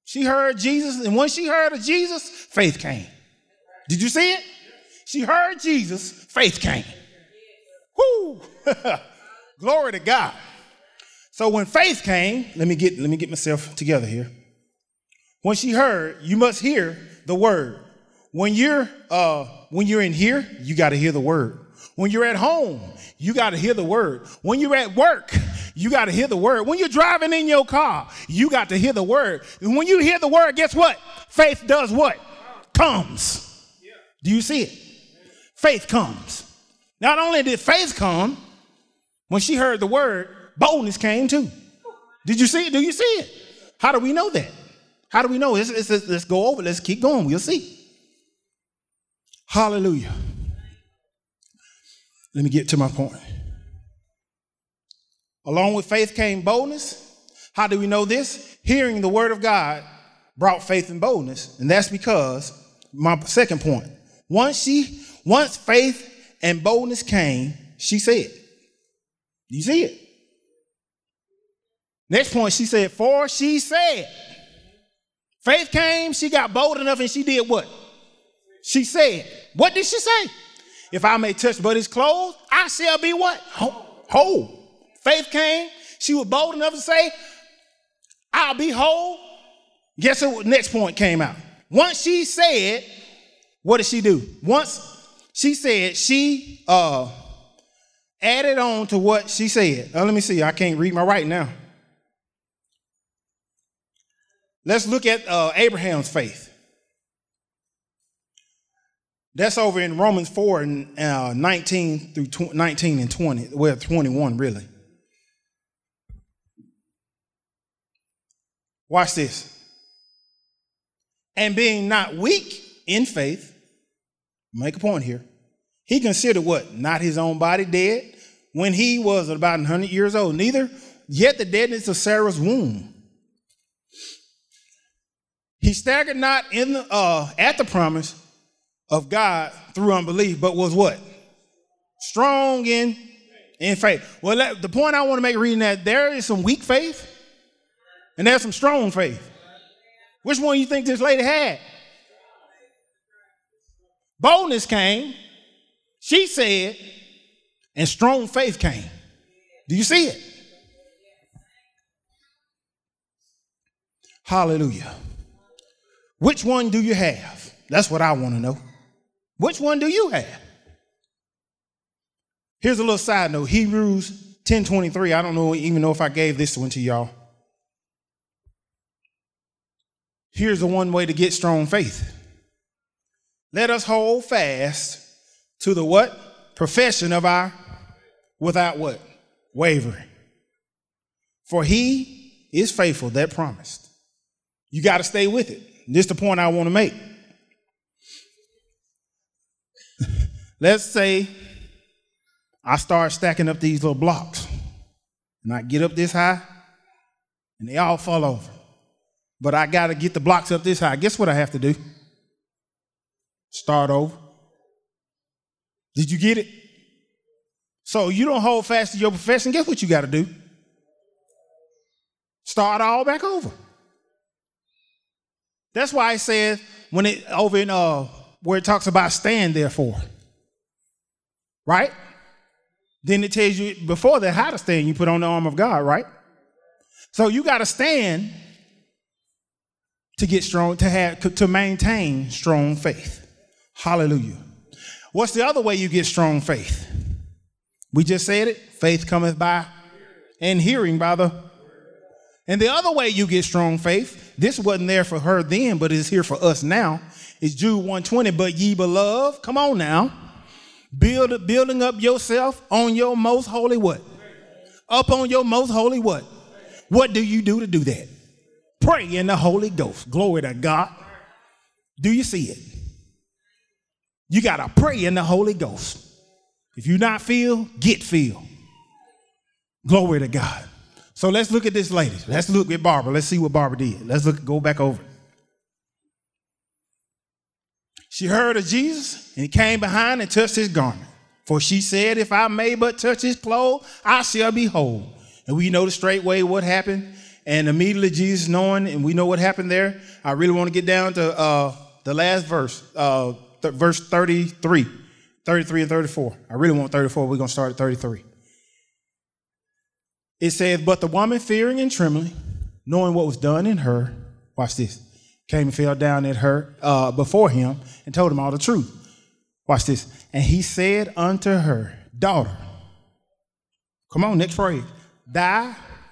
She heard Jesus, and when she heard of Jesus, faith came. Did you see it? She heard Jesus, faith came. Woo! Glory to God. So when faith came, let me get myself together here. When she heard, you must hear the word. When you're in here, you got to hear the word. When you're at home, you got to hear the word. When you're at work, you got to hear the word. When you're driving in your car, you got to hear the word. And when you hear the word, guess what? Faith does what? Comes. Do you see it? Faith comes. Not only did faith come, when she heard the word, boldness came too. Did you see it? Do you see it? How do we know that? How do we know? Let's go over. Let's keep going. We'll see. Hallelujah. Let me get to my point. Along with faith came boldness. How do we know this? Hearing the word of God brought faith and boldness. And that's because, my second point, once faith and boldness came, she said. Do you see it? Next point, she said, for she said. Faith came, she got bold enough, and she did what? She said. What did she say? If I may touch but his clothes, I shall be what? Whole. Faith came. She was bold enough to say, I'll be whole. Guess what? Next point came out. Once she said, what did she do? Once she said, she added on to what she said. Let me see. I can't read my writing now. Let's look at Abraham's faith. That's over in Romans 4 and 19 through 19 and 20. Well, 21, really. Watch this. And being not weak in faith, make a point here. He considered what? Not his own body dead when he was about 100 years old. Neither yet the deadness of Sarah's womb. He staggered not at the promise of God through unbelief, but was what? Strong in faith. Well, the point I want to make reading that, there is some weak faith and there's some strong faith. Which one you think this lady had? Boldness came, she said, and strong faith came. Do you see it? Hallelujah. Which one do you have? That's what I want to know. Which one do you have? Here's a little side note. Hebrews 10:23. I don't even know if I gave this one to y'all. Here's the one way to get strong faith. Let us hold fast to the what? Profession of our, without what? Wavering. For he is faithful that promised. You got to stay with it. This is the point I want to make. Let's say I start stacking up these little blocks and I get up this high and they all fall over. But I got to get the blocks up this high. Guess what I have to do? Start over. Did you get it? So you don't hold fast to your profession. Guess what you got to do? Start all back over. That's why it says when it over in where it talks about stand therefore. Right? Then it tells you before that how to stand. You put on the armor of God, right? So you got to stand to get strong, to maintain strong faith. Hallelujah. What's the other way you get strong faith? We just said it. Faith cometh by and hearing by the. And the other way you get strong faith, this wasn't there for her then, but it's here for us now, is Jude 1:20. But ye beloved, come on now, building up yourself on your most holy what? Up on your most holy what? What do you do to do that? Pray in the Holy Ghost. Glory to God. Do you see it? You got to pray in the Holy Ghost. If you not filled, get filled. Glory to God. So let's look at this lady. Let's look at Barbara. Let's see what Barbara did. Let's go back over. She heard of Jesus and he came behind and touched his garment. For she said, if I may but touch his clothes, I shall be whole. And we know the straight way what happened. And immediately Jesus knowing, and we know what happened there. I really want to get down to the last verse, verse 33 and 34. I really want 34. We're going to start at 33. It says, but the woman, fearing and trembling, knowing what was done in her, watch this, came and fell down at her before him and told him all the truth. Watch this. And he said unto her, daughter, come on, next phrase. Thy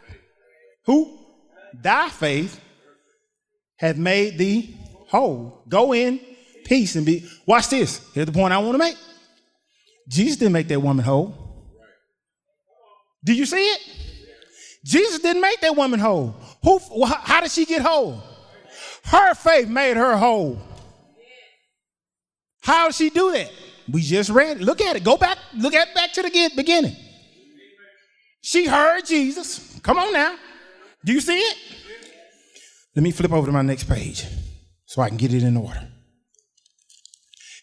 faith hath made thee whole. Go in peace and be. Watch this. Here's the point I want to make. Jesus didn't make that woman whole. Do you see it? Jesus didn't make that woman whole. How did she get whole? Her faith made her whole. How did she do that? We just read it. Look at it. Go back. Look at back to the beginning. She heard Jesus. Come on now. Do you see it? Let me flip over to my next page so I can get it in order.